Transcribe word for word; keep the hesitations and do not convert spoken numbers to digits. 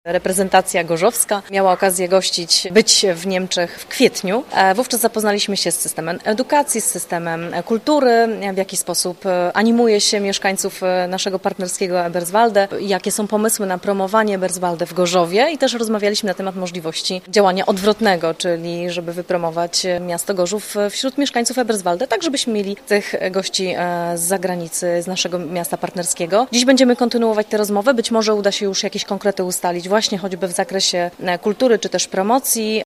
Reprezentacja gorzowska miała okazję gościć, być w Niemczech w kwietniu. Wówczas zapoznaliśmy się z systemem edukacji, z systemem kultury, w jaki sposób animuje się mieszkańców naszego partnerskiego Eberswalde, jakie są pomysły na promowanie Eberswalde w Gorzowie i też rozmawialiśmy na temat możliwości działania odwrotnego, czyli żeby wypromować miasto Gorzów wśród mieszkańców Eberswalde, tak żebyśmy mieli tych gości z zagranicy, z naszego miasta partnerskiego. Dziś będziemy kontynuować tę rozmowę, być może uda się już jakieś konkrety ustalić właśnie choćby w zakresie kultury czy też promocji.